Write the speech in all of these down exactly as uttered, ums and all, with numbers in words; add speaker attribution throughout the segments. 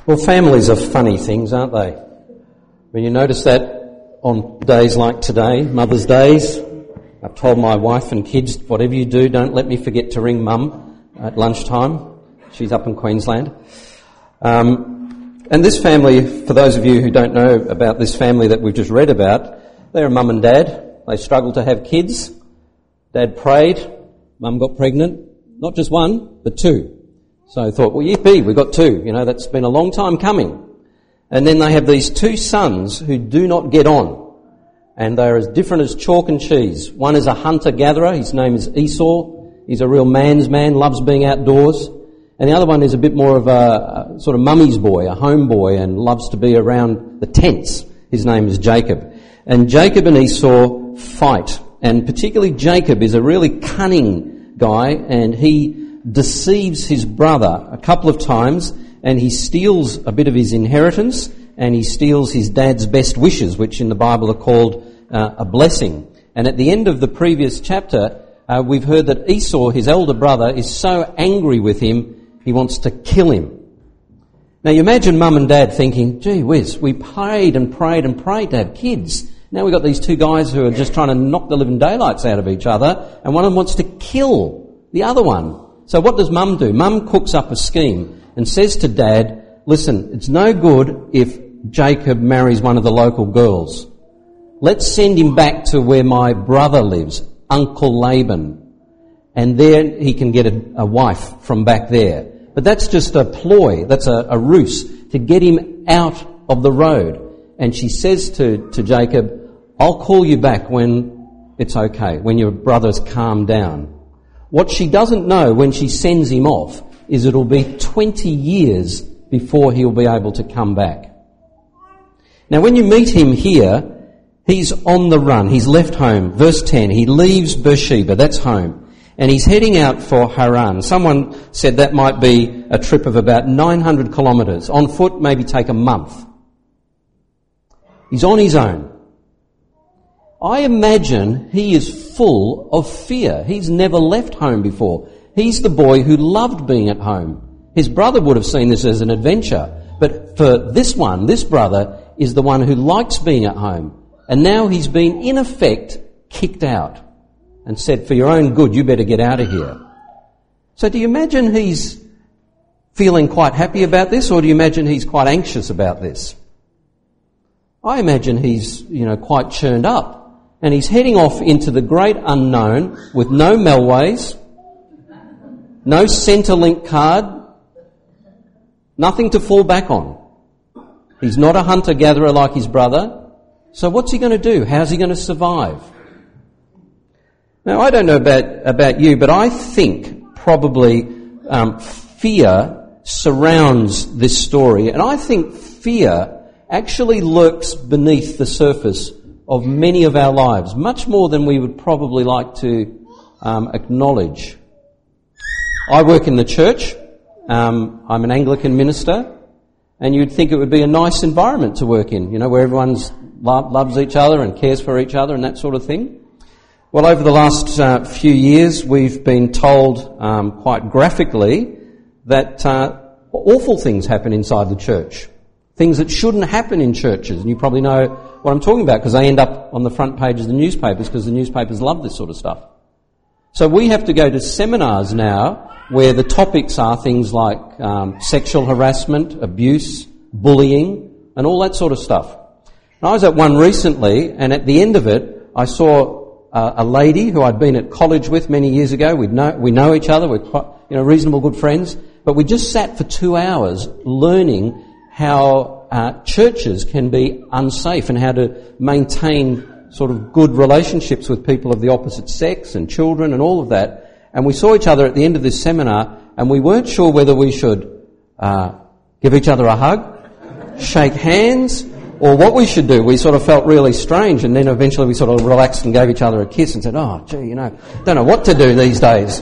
Speaker 1: Well, families are funny things, aren't they? When you notice that on days like today, Mother's Days, I've told my wife and kids, whatever you do, don't let me forget to ring Mum at lunchtime. She's up in Queensland. Um, and this family, for those of you who don't know about this family that we've just read about, they're a mum and dad. They struggled to have kids. Dad prayed. Mum got pregnant. Not just one, but two. So I thought, well, yippee, we've got two. You know, that's been a long time coming. And then they have these two sons who do not get on. And they're as different as chalk and cheese. One is a hunter-gatherer. His name is Esau. He's a real man's man, loves being outdoors. And the other one is a bit more of a, a sort of mummy's boy, a home boy, and loves to be around the tents. His name is Jacob. And Jacob and Esau fight. And particularly Jacob is a really cunning guy, and he deceives his brother a couple of times, and he steals a bit of his inheritance, and he steals his dad's best wishes, which in the Bible are called uh, a blessing. And at the end of the previous chapter, uh, we've heard that Esau, his elder brother, is so angry with him, he wants to kill him. Now you imagine mum and dad thinking, gee whiz, we prayed and prayed and prayed to have kids. Now we've got these two guys who are just trying to knock the living daylights out of each other, and one of them wants to kill the other one. So what does mum do? Mum cooks up a scheme and says to dad, listen, it's no good if Jacob marries one of the local girls. Let's send him back to where my brother lives, Uncle Laban, and there he can get a, a wife from back there. But that's just a ploy, that's a, a ruse to get him out of the road. And she says to, to Jacob, I'll call you back when it's okay, when your brother's calmed down. What she doesn't know when she sends him off is it'll be twenty years before he'll be able to come back. Now when you meet him here, he's on the run. He's left home. Verse ten, he leaves Beersheba, that's home, and he's heading out for Haran. Someone said that might be a trip of about nine hundred kilometres. On foot, maybe take a month. He's on his own. I imagine he is full of fear. He's never left home before. He's the boy who loved being at home. His brother would have seen this as an adventure. But for this one, this brother is the one who likes being at home. And now he's been, in effect, kicked out and said, for your own good, you better get out of here. So do you imagine he's feeling quite happy about this, or do you imagine he's quite anxious about this? I imagine he's, you know, quite churned up. And he's heading off into the great unknown with no Melways, no Centrelink card, nothing to fall back on. He's not a hunter-gatherer like his brother. So what's he going to do? How's he going to survive? Now, I don't know about, about you, but I think probably um, fear surrounds this story. And I think fear actually lurks beneath the surface of many of our lives, much more than we would probably like to um, acknowledge. I work in the church. Um, I'm an Anglican minister, and you'd think it would be a nice environment to work in, you know, where everyone's lo- loves each other and cares for each other and that sort of thing. Well, over the last uh, few years, we've been told um, quite graphically that uh, awful things happen inside the church. Things that shouldn't happen in churches. And you probably know what I'm talking about because they end up on the front pages of the newspapers because the newspapers love this sort of stuff. So we have to go to seminars now where the topics are things like um, sexual harassment, abuse, bullying, and all that sort of stuff. And I was at one recently, and at the end of it, I saw uh, a lady who I'd been at college with many years ago. We'd know, we know each other. We're quite, you know, reasonable good friends. But we just sat for two hours learning how uh, churches can be unsafe and how to maintain sort of good relationships with people of the opposite sex and children and all of that. And we saw each other at the end of this seminar, and we weren't sure whether we should uh, give each other a hug, shake hands, or what we should do. We sort of felt really strange, and then eventually we sort of relaxed and gave each other a kiss and said, oh, gee, you know, don't know what to do these days.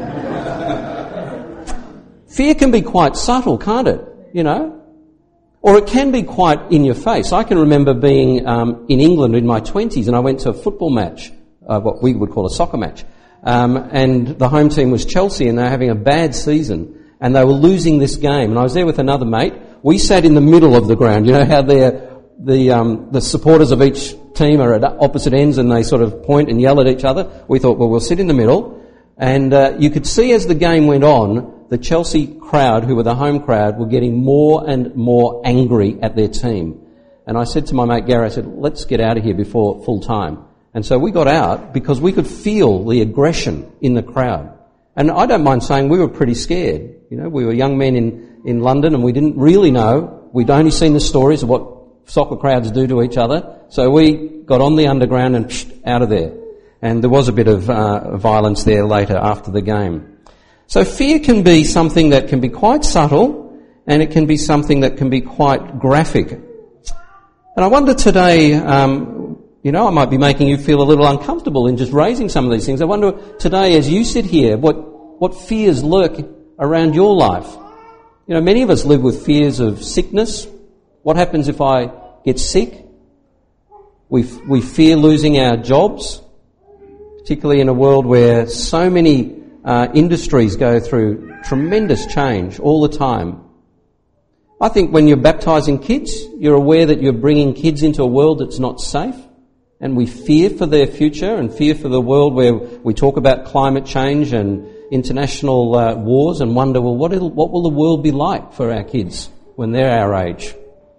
Speaker 1: Fear can be quite subtle, can't it? You know? Or it can be quite in your face. I can remember being um, in England in my twenties, and I went to a football match, uh, what we would call a soccer match, um, and the home team was Chelsea, and they were having a bad season, and they were losing this game. And I was there with another mate. We sat in the middle of the ground. You know how they're, the um, the supporters of each team are at opposite ends and they sort of point and yell at each other? We thought, well, we'll sit in the middle. And uh, you could see as the game went on, the Chelsea crowd, who were the home crowd, were getting more and more angry at their team. And I said to my mate Gary, I said, let's get out of here before full time. And so we got out because we could feel the aggression in the crowd. And I don't mind saying we were pretty scared. You know, we were young men in, in London and we didn't really know. We'd only seen the stories of what soccer crowds do to each other. So we got on the underground and psh, out of there. And there was a bit of uh, violence there later after the game. So fear can be something that can be quite subtle and it can be something that can be quite graphic. And I wonder today, um, you know, I might be making you feel a little uncomfortable in just raising some of these things. I wonder today as you sit here, what, what fears lurk around your life. You know, many of us live with fears of sickness. What happens if I get sick? We, we fear losing our jobs, particularly in a world where so many uh, industries go through tremendous change all the time. I think when you're baptising kids, you're aware that you're bringing kids into a world that's not safe, and we fear for their future and fear for the world where we talk about climate change and international uh, wars and wonder, well, what, what will the world be like for our kids when they're our age?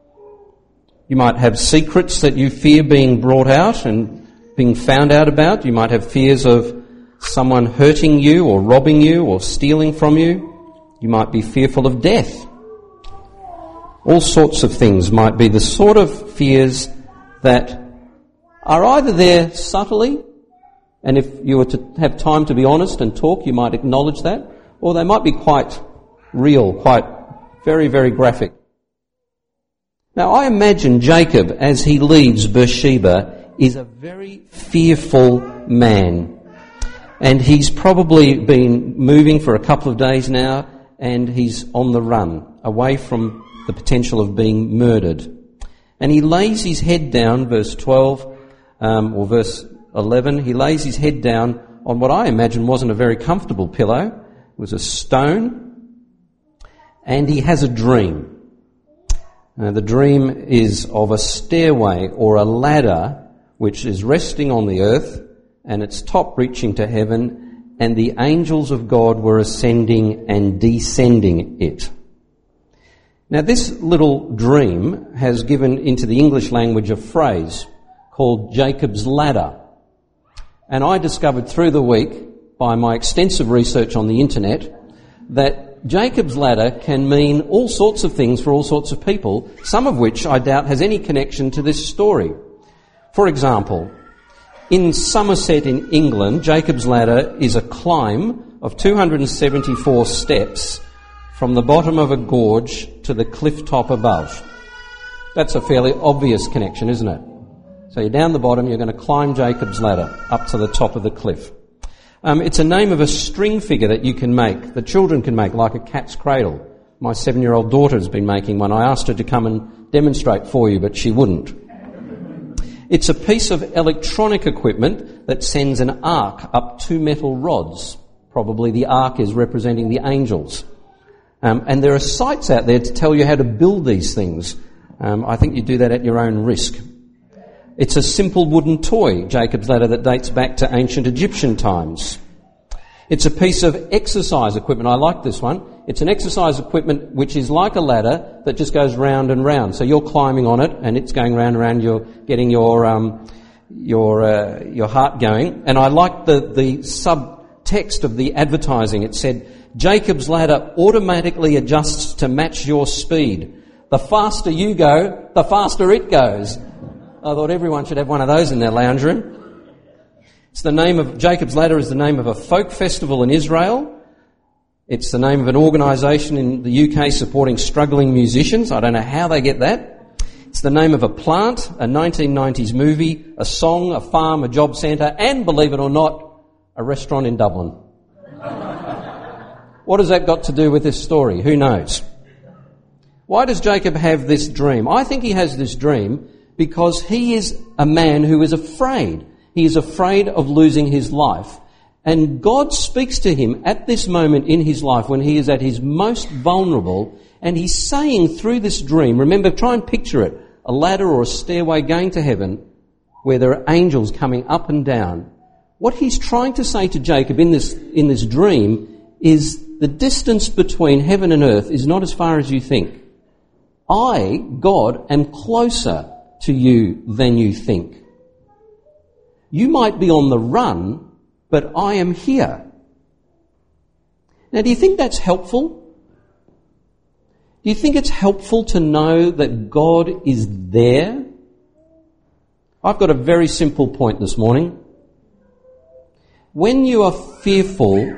Speaker 1: You might have secrets that you fear being brought out and being found out about. You might have fears of someone hurting you or robbing you or stealing from you. You might be fearful of death. All sorts of things might be the sort of fears that are either there subtly, and if you were to have time to be honest and talk, you might acknowledge that, or they might be quite real, quite very, very graphic. Now, I imagine Jacob, as he leaves Beersheba, is a very fearful man. And he's probably been moving for a couple of days now, and he's on the run, away from the potential of being murdered. And he lays his head down, verse twelve, um, or verse eleven, he lays his head down on what I imagine wasn't a very comfortable pillow. It was a stone. And he has a dream. Now, the dream is of a stairway or a ladder which is resting on the earth and its top reaching to heaven, and the angels of God were ascending and descending it. Now, this little dream has given into the English language a phrase called Jacob's ladder. And I discovered through the week, by my extensive research on the internet, that Jacob's ladder can mean all sorts of things for all sorts of people, some of which I doubt has any connection to this story. For example, in Somerset in England, Jacob's ladder is a climb of two hundred seventy-four steps from the bottom of a gorge to the cliff top above. That's a fairly obvious connection, isn't it? So you're down the bottom, you're going to climb Jacob's ladder up to the top of the cliff. Um, it's a name of a string figure that you can make, that children can make, like a cat's cradle. My seven-year-old daughter has been making one. I asked her to come and demonstrate for you, but she wouldn't. It's a piece of electronic equipment that sends an arc up two metal rods. Probably the arc is representing the angels. Um, and there are sites out there to tell you how to build these things. Um, I think you do that at your own risk. It's a simple wooden toy, Jacob's ladder, that dates back to ancient Egyptian times. It's a piece of exercise equipment. I like this one. It's an exercise equipment which is like a ladder that just goes round and round. So you're climbing on it and it's going round and round. You're getting your um, your uh, your heart going. And I like the the subtext of the advertising. It said, Jacob's ladder automatically adjusts to match your speed. The faster you go, the faster it goes. I thought everyone should have one of those in their lounge room. It's the name of, Jacob's Ladder is the name of a folk festival in Israel. It's the name of an organisation in the U K supporting struggling musicians. I don't know how they get that. It's the name of a plant, a nineteen nineties movie, a song, a farm, a job centre, and, believe it or not, a restaurant in Dublin. What has that got to do with this story? Who knows? Why does Jacob have this dream? I think he has this dream because he is a man who is afraid. He is afraid of losing his life. And God speaks to him at this moment in his life when he is at his most vulnerable, And he's saying through this dream, remember, try and picture it, a ladder or a stairway going to heaven where there are angels coming up and down. What he's trying to say to Jacob in this, in this dream is the distance between heaven and earth is not as far as you think. I, God, am closer to you than you think. You might be on the run, but I am here. Now, do you think that's helpful? Do you think it's helpful to know that God is there? I've got a very simple point this morning. When you are fearful,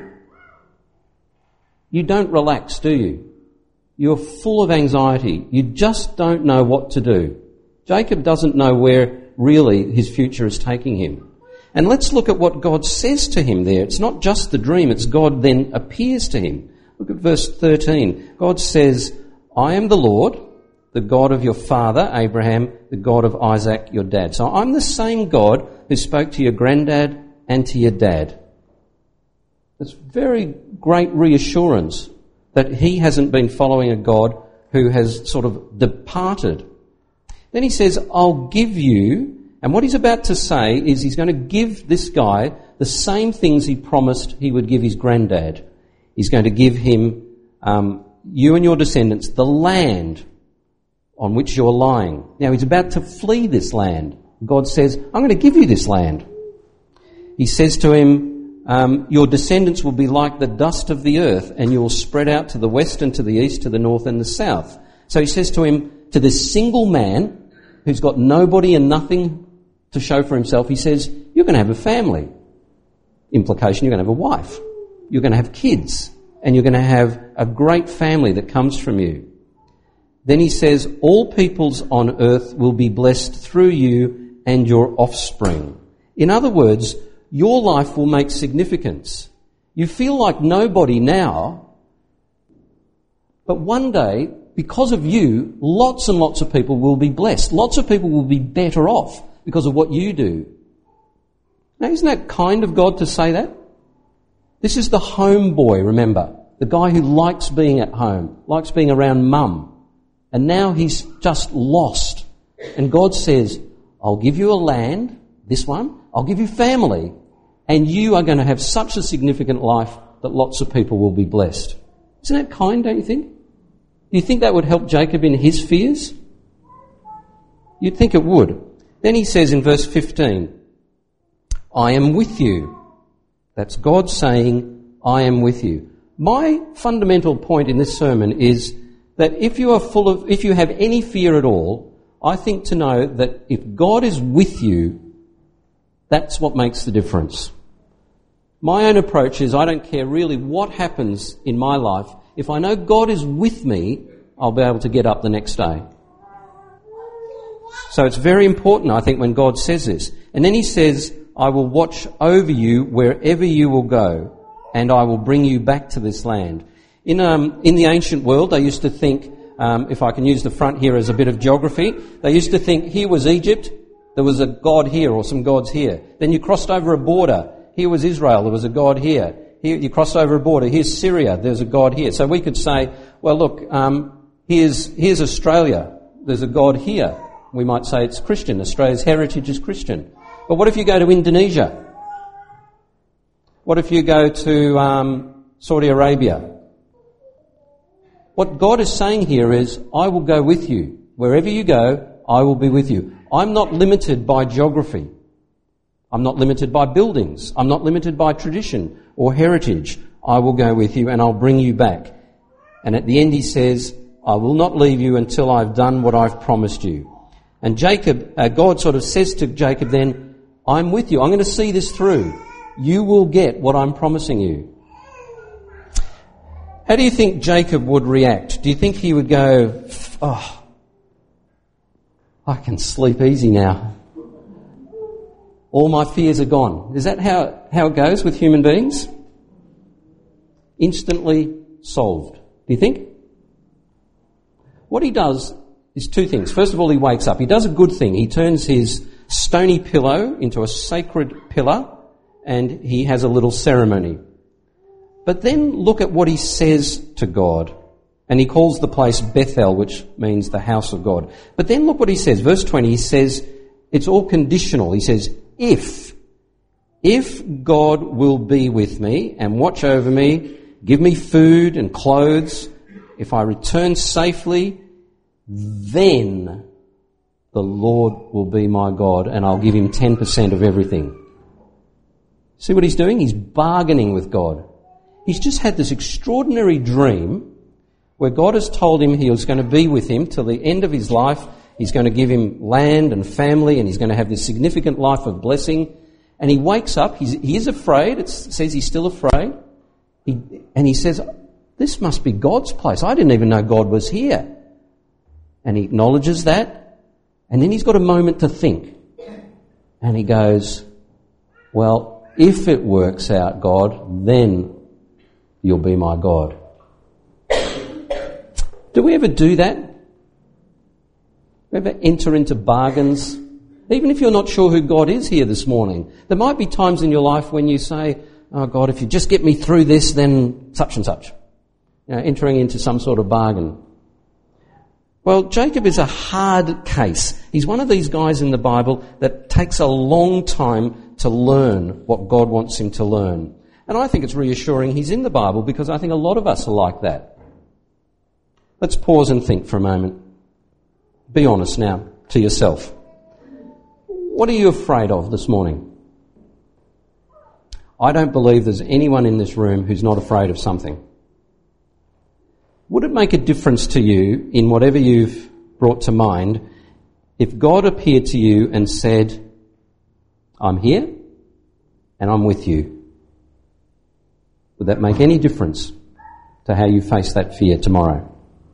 Speaker 1: you don't relax, do you? You're full of anxiety. You just don't know what to do. Jacob doesn't know where really his future is taking him. And let's look at what God says to him there. It's not just the dream, it's God then appears to him. Look at verse thirteen. God says, I am the Lord, the God of your father, Abraham, the God of Isaac, your dad. So I'm the same God who spoke to your granddad and to your dad. It's very great reassurance that he hasn't been following a God who has sort of departed. Then he says, I'll give you, and what he's about to say is he's going to give this guy the same things he promised he would give his granddad. He's going to give him, um, you and your descendants, the land on which you're lying. Now he's about to flee this land. God says, I'm going to give you this land. He says to him, um, your descendants will be like the dust of the earth, and you will spread out to the west and to the east, to the north and the south. So he says to him, to this single man who's got nobody and nothing to show for himself, he says, you're going to have a family. Implication, you're going to have a wife. You're going to have kids. And you're going to have a great family that comes from you. Then he says, all peoples on earth will be blessed through you and your offspring. In other words, your life will make significance. You feel like nobody now, but one day, because of you, lots and lots of people will be blessed. Lots of people will be better off because of what you do. Now, isn't that kind of God to say that? This is the home boy, remember. The guy who likes being at home, likes being around mum. And now he's just lost. And God says, I'll give you a land, this one, I'll give you family, and you are going to have such a significant life that lots of people will be blessed. Isn't that kind, don't you think? Do you think that would help Jacob in his fears? You'd think it would. Then he says in verse fifteen, I am with you. That's God saying, I am with you. My fundamental point in this sermon is that if you are full of, if you have any fear at all, I think to know that if God is with you, that's what makes the difference. My own approach is I don't care really what happens in my life. If I know God is with me, I'll be able to get up the next day. So it's very important, I think, when God says this. And then he says, I will watch over you wherever you will go, and I will bring you back to this land. In um, in the ancient world, they used to think, um, if I can use the front here as a bit of geography, they used to think here was Egypt, there was a god here or some gods here. Then you crossed over a border, here was Israel, there was a god here. Here you crossed over a border, here's Syria, there's a god here. So we could say, well look, um, here's here's Australia, there's a god here. We might say it's Christian, Australia's heritage is Christian. But what if you go to Indonesia? What if you go to um, Saudi Arabia? What God is saying here is, I will go with you. Wherever you go, I will be with you. I'm not limited by geography. I'm not limited by buildings. I'm not limited by tradition or heritage. I will go with you and I'll bring you back. And at the end he says, I will not leave you until I've done what I've promised you. And Jacob, uh, God sort of says to Jacob then, I'm with you. I'm going to see this through. You will get what I'm promising you. How do you think Jacob would react? Do you think he would go, oh, I can sleep easy now. All my fears are gone. Is that how, how it goes with human beings? Instantly solved. Do you think? What he does is two things. First of all, he wakes up. He does a good thing. He turns his stony pillow into a sacred pillar and he has a little ceremony. But then look at what he says to God. And he calls the place Bethel, which means the house of God. But then look what he says. Verse twenty, he says, it's all conditional. He says, if, if God will be with me and watch over me, give me food and clothes, if I return safely, then the Lord will be my God and I'll give him ten percent of everything. See what he's doing? He's bargaining with God. He's just had this extraordinary dream where God has told him he was going to be with him till the end of his life. He's going to give him land and family and he's going to have this significant life of blessing. And he wakes up, he's, he is afraid, it says he's still afraid. He, and he says, this must be God's place. I didn't even know God was here. And he acknowledges that. And then he's got a moment to think. And he goes, well, if it works out, God, then you'll be my God. Do we ever do that? We ever enter into bargains? Even if you're not sure who God is here this morning, there might be times in your life when you say, oh God, if you just get me through this, then such and such. You know, entering into some sort of bargain. Well, Jacob is a hard case. He's one of these guys in the Bible that takes a long time to learn what God wants him to learn. And I think it's reassuring he's in the Bible because I think a lot of us are like that. Let's pause and think for a moment. Be honest now to yourself. What are you afraid of this morning? I don't believe there's anyone in this room who's not afraid of something. Would it make a difference to you in whatever you've brought to mind if God appeared to you and said, I'm here and I'm with you? Would that make any difference to how you face that fear tomorrow?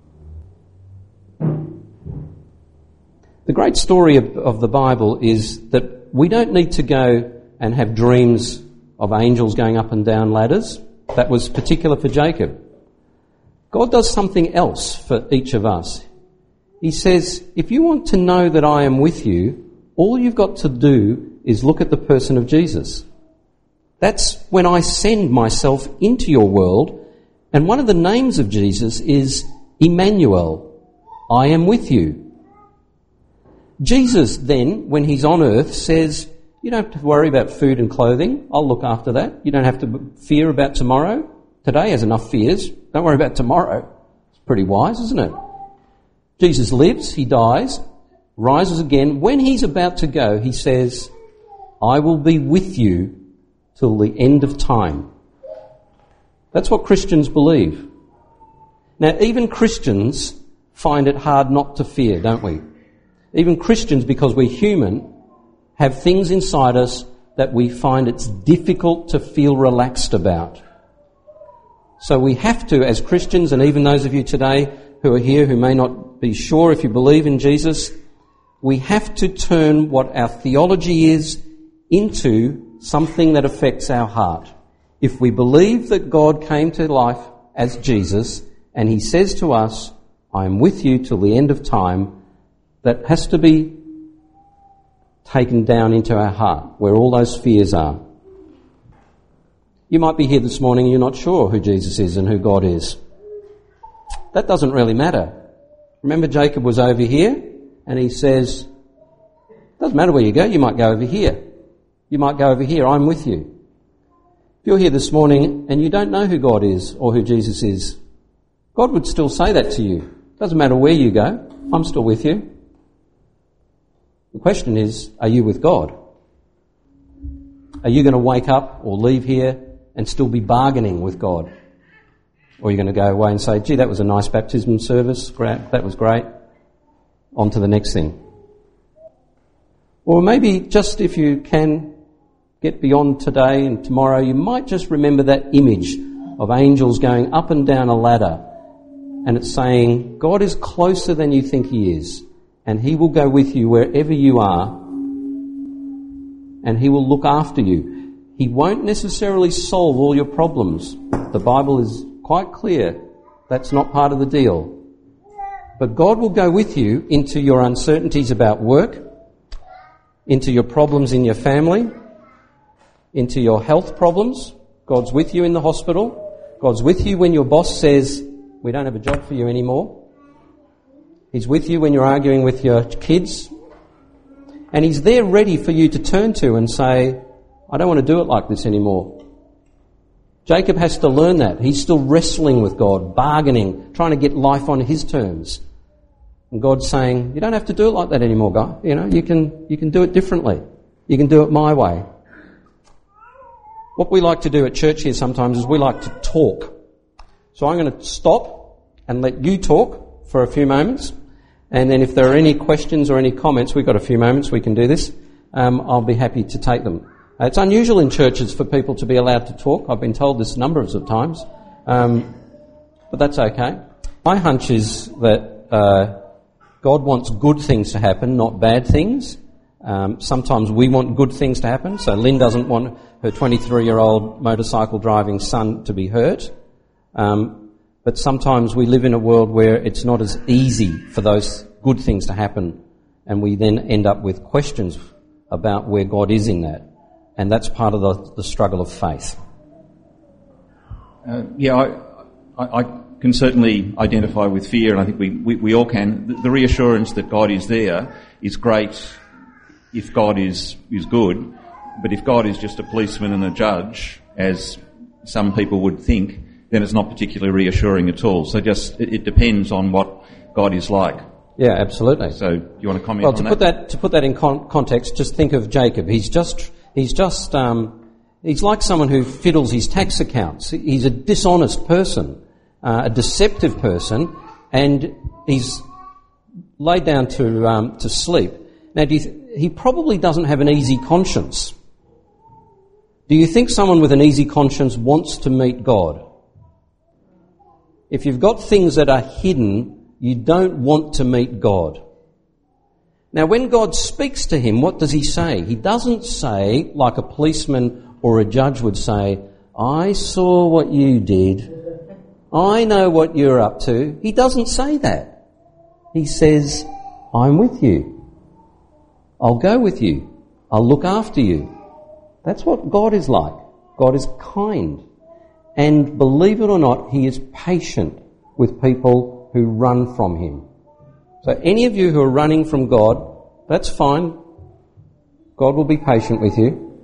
Speaker 1: The great story of, of the Bible is that we don't need to go and have dreams of angels going up and down ladders. That was particular for Jacob. God does something else for each of us. He says, if you want to know that I am with you, all you've got to do is look at the person of Jesus. That's when I send myself into your world. And one of the names of Jesus is Emmanuel. I am with you. Jesus then, when he's on earth, says, you don't have to worry about food and clothing. I'll look after that. You don't have to fear about tomorrow. Today has enough fears. Don't worry about tomorrow. It's pretty wise, isn't it? Jesus lives, he dies, rises again. When he's about to go, he says, I will be with you till the end of time. That's what Christians believe. Now, even Christians find it hard not to fear, don't we? Even Christians, because we're human, have things inside us that we find it's difficult to feel relaxed about. So we have to, as Christians, and even those of you today who are here who may not be sure if you believe in Jesus, we have to turn what our theology is into something that affects our heart. If we believe that God came to life as Jesus, and he says to us, I am with you till the end of time, that has to be taken down into our heart, where all those fears are. You might be here this morning and you're not sure who Jesus is and who God is. That doesn't really matter. Remember, Jacob was over here and he says, doesn't matter where you go, you might go over here. You might go over here, I'm with you. If you're here this morning and you don't know who God is or who Jesus is, God would still say that to you. Doesn't matter where you go, I'm still with you. The question is, are you with God? Are you going to wake up or leave here and still be bargaining with God? Or are you going to go away and say, gee, that was a nice baptism service, that was great, on to the next thing? Or maybe just if you can get beyond today and tomorrow, you might just remember that image of angels going up and down a ladder, and it's saying, God is closer than you think he is. And he will go with you wherever you are, and he will look after you. He won't necessarily solve all your problems. The Bible is quite clear that's not part of the deal. But God will go with you into your uncertainties about work, into your problems in your family, into your health problems. God's with you in the hospital. God's with you when your boss says, We don't have a job for you anymore. He's with you when you're arguing with your kids. And he's there ready for you to turn to and say, I don't want to do it like this anymore. Jacob has to learn that. He's still wrestling with God, bargaining, trying to get life on his terms. And God's saying, you don't have to do it like that anymore, guy. You know, you can, you can do it differently. You can do it my way. What we like to do at church here sometimes is we like to talk. So I'm going to stop and let you talk for a few moments. And then if there are any questions or any comments, we've got a few moments, we can do this. Um, I'll be happy to take them. Uh, it's unusual in churches for people to be allowed to talk. I've been told this numbers of times. Um, but that's okay. My hunch is that uh, God wants good things to happen, not bad things. Um, sometimes we want good things to happen. So Lynn doesn't want her twenty-three-year-old motorcycle driving son to be hurt. Um, but sometimes we live in a world where it's not as easy for those good things to happen, and we then end up with questions about where God is in that. And that's part of the, the struggle of faith.
Speaker 2: Uh, yeah, I, I, I can certainly identify with fear, and I think we, we, we all can. The, the reassurance that God is there is great if God is, is good, but if God is just a policeman and a judge, as some people would think, then it's not particularly reassuring at all. So just, it, it depends on what God is like.
Speaker 1: Yeah, absolutely.
Speaker 2: So, do you want to comment
Speaker 1: well,
Speaker 2: on
Speaker 1: to
Speaker 2: that?
Speaker 1: Put that? To put that in con- context, just think of Jacob. He's just, he's just, um, he's like someone who fiddles his tax accounts. He's a dishonest person, uh, a deceptive person, and he's laid down to, um, to sleep. Now, do you th- he probably doesn't have an easy conscience. Do you think someone with an easy conscience wants to meet God? If you've got things that are hidden, you don't want to meet God. Now, when God speaks to him, what does he say? He doesn't say, like a policeman or a judge would say, I saw what you did. I know what you're up to. He doesn't say that. He says, I'm with you. I'll go with you. I'll look after you. That's what God is like. God is kind. And believe it or not, he is patient with people who run from him. So any of you who are running from God, that's fine. God will be patient with you.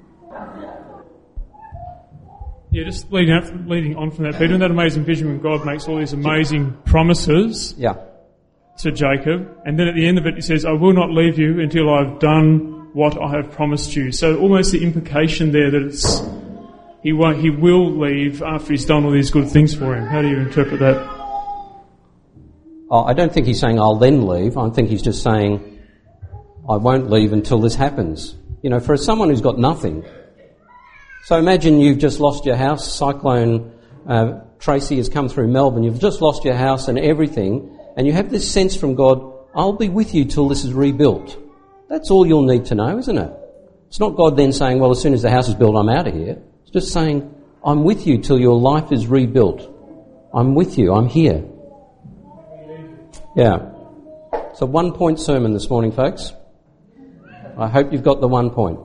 Speaker 3: Yeah, just leading, out, leading on from that, Peter, in that amazing vision when God makes all these amazing promises
Speaker 1: Yeah.
Speaker 3: to Jacob, and then at the end of it he says, I will not leave you until I've done what I have promised you. So almost the implication there that it's he won't, he will leave after he's done all these good things for him. How do you interpret that?
Speaker 1: Oh, I don't think he's saying I'll then leave. I think he's just saying I won't leave until this happens. You know, for someone who's got nothing. So imagine you've just lost your house, Cyclone uh, Tracy has come through Melbourne, you've just lost your house and everything, and you have this sense from God, I'll be with you till this is rebuilt. That's all you'll need to know, isn't it? It's not God then saying, well, as soon as the house is built, I'm out of here. It's just saying, I'm with you till your life is rebuilt. I'm with you, I'm here. Yeah. So one point sermon this morning, folks. I hope you've got the one point.